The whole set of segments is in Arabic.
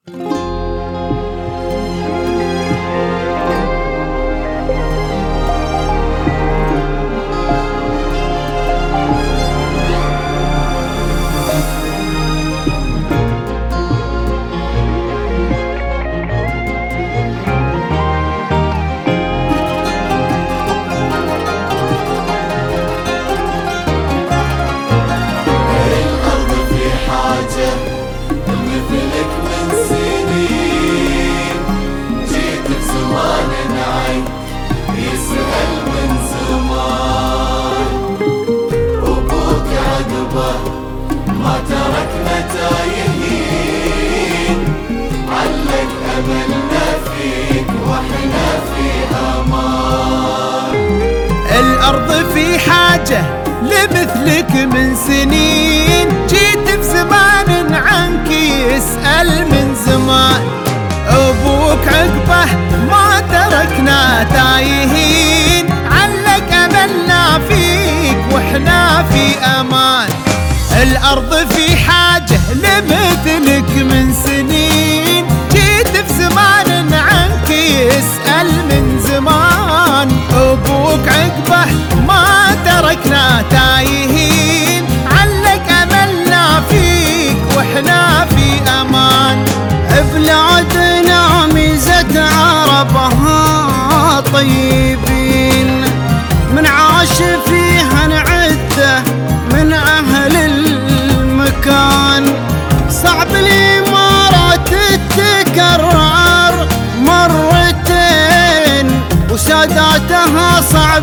ما تركنا تايهين، علق أملنا فيك وإحنا في أمان. الأرض في حاجة لمثلك من سنين، جيت بزمان عنك يسأل من زمان. أبوك عقبه ما تركنا تايهين، علق أملنا فيك وإحنا في أمان. الأرض في حاجة لمثلك من سنين، جيت في زمان عنك يسأل من زمان. أبوك عقبه ما تركنا تايهين، علق أملنا فيك وإحنا في أمان. بلادنا ميزة عربها طيبين، من عاش فيها نعده من أهل المكان. صعب الإمارات تتكرر مرتين، وساداتها صعب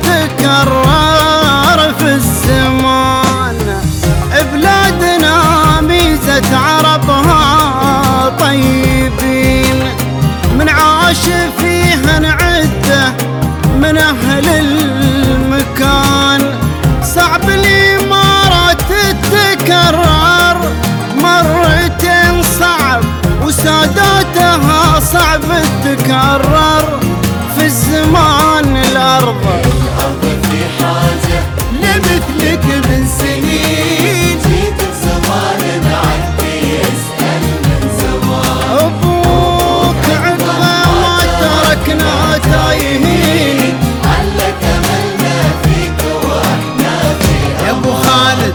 تتكرر في الزمان. بلادنا ميزة عربها طيبين، من عاش فيها نعده من أهل المكان. صعب الإمارات تتكرر مرتين، صعب وساداتها صعب تتكرر في الزمان. الأرض في حاجة لمثلك من سنين، جيت بزمان عنك يسأل من زمان. أبوك عقبه ما تركنا تايهين، علق أملنا فيك وإحنا في يا أبو خالد.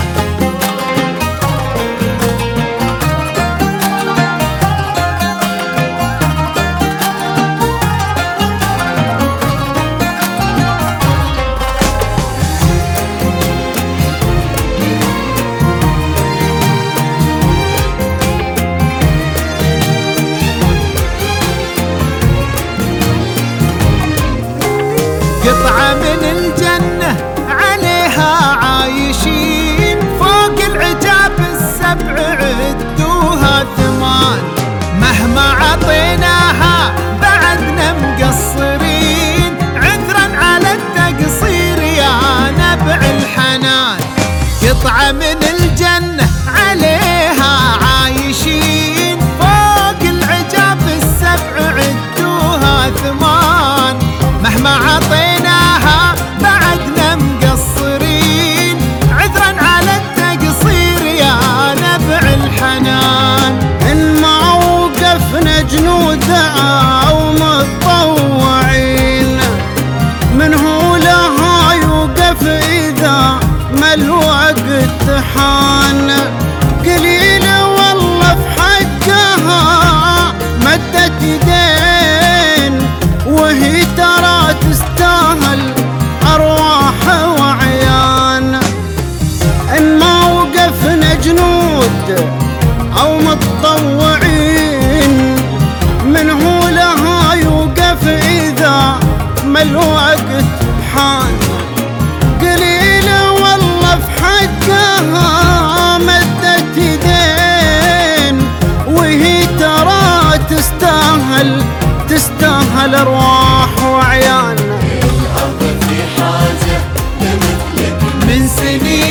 قطعة من الجنة عليها عايشين، فوق العجاب السبع عدوها ثمان. مهما عطيناها بعدنا مقصرين، عذرا على التقصير يا نبع الحنان. قطعة من الجنة عليها عايشين، فوق العجاب السبع عدوها ثمان. مهما عطيناها بعدنا مقصرين، عذرا على التقصير يا نبع الحنان. إن ما وقفنا جنود أو متطوعين، من هو لها يوقف إذا ما الوقت حان. قليل والله في حقها مدت يدين، وهي ترى تستاهل أرواح وعيان. إن ما وقفنا جنود أو متطوعين، من هو لها يوقف إذا ما الوقت حان. قليل والله في حقها مدت يدين، وهي ترى تستاهل أرواح وعيان. الأرض في حاجة لمثلك من سنين